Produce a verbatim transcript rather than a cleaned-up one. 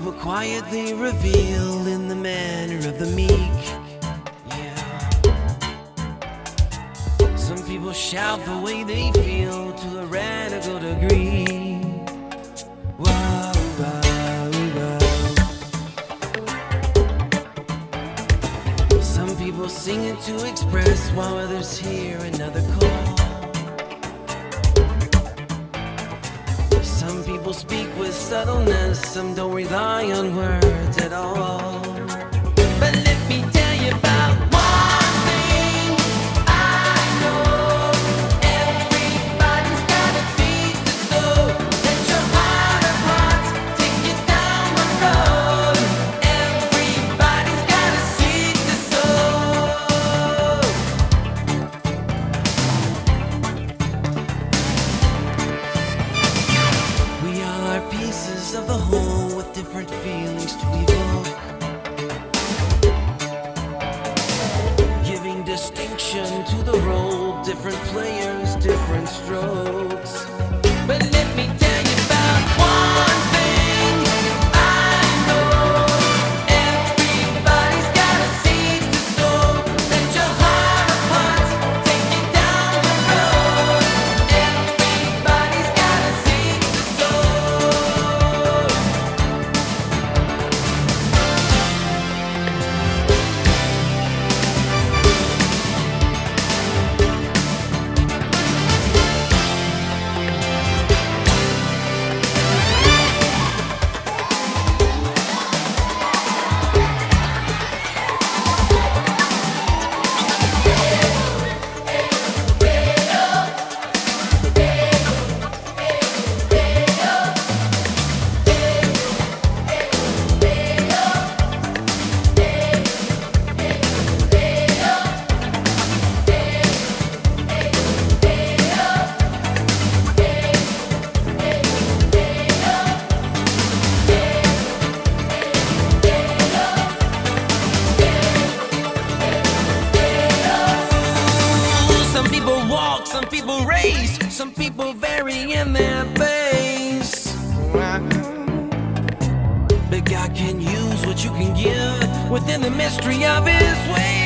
people quietly reveal in the manner of the meek. Yeah. Some people shout the way they feel to a radical degree. Whoa, whoa, whoa. Some people sing it to express while others hear another call. Some people speak with subtleness, some don't rely on words at all. But let me tell you about one thing I know. Everybody's got a seed to sow. Let your heart of hearts take you down the road. Everybody's got a seed to sow. We all are pieces of the whole with different feelings to evoke, giving distinction to the role, different players, different strokes. But let me tell you about one thing I know. Everybody's got a seed to sow. Let your heart of hearts take you down the road. Everybody's got a seed to sow. Some people walk, some people race, some people vary in their pace. But God can use what you can give within the mystery of His ways.